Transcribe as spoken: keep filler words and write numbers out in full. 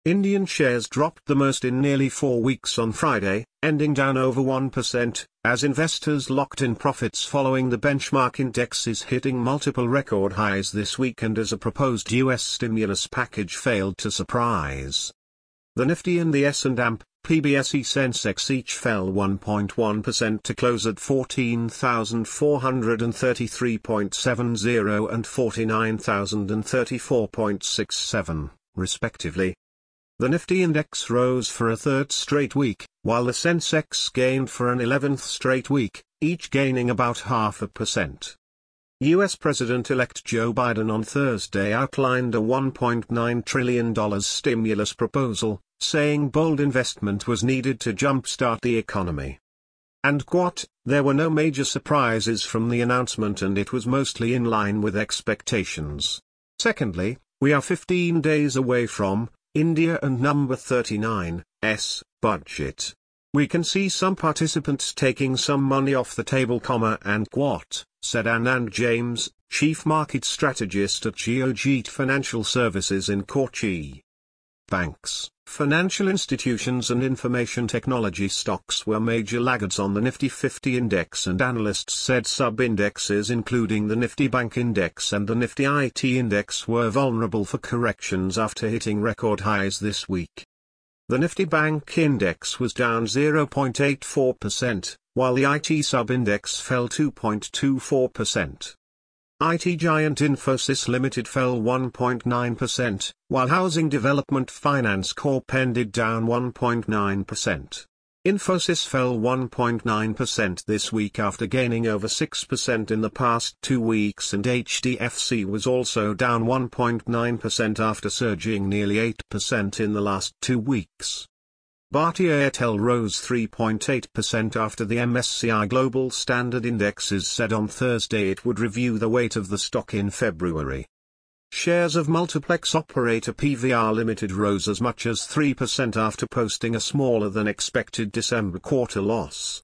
Indian shares dropped the most in nearly four weeks on Friday, ending down over one percent, as investors locked in profits following the benchmark indexes hitting multiple record highs this week and as a proposed U S stimulus package failed to surprise. The Nifty and the S and P B S E Sensex each fell one point one percent to close at fourteen thousand four hundred thirty-three point seven zero and forty-nine thousand thirty-four point six seven, respectively. The Nifty index rose for a third straight week, while the Sensex gained for an eleventh straight week, each gaining about half a percent. U S President-elect Joe Biden on Thursday outlined a one point nine trillion dollars stimulus proposal, saying bold investment was needed to jumpstart the economy. And quote, there were no major surprises from the announcement and it was mostly in line with expectations. Secondly, we are fifteen days away from India and number thirty-nine's budget. We can see some participants taking some money off the table, comma and quote, said Anand James, chief market strategist at Geojit Financial Services in Kochi. Banks, financial institutions and information technology stocks were major laggards on the Nifty fifty index, and analysts said sub-indexes including the Nifty Bank Index and the Nifty I T Index were vulnerable for corrections after hitting record highs this week. The Nifty Bank Index was down zero point eight four percent, while the I T sub-index fell two point two four percent. I T giant Infosys Limited fell one point nine percent, while Housing Development Finance Corp ended down one point nine percent. Infosys fell one point nine percent this week after gaining over six percent in the past two weeks, and H D F C was also down one point nine percent after surging nearly eight percent in the last two weeks. Bharti Airtel rose three point eight percent after the M S C I Global Standard Indexes said on Thursday it would review the weight of the stock in February. Shares of multiplex operator P V R Limited rose as much as three percent after posting a smaller than expected December quarter loss.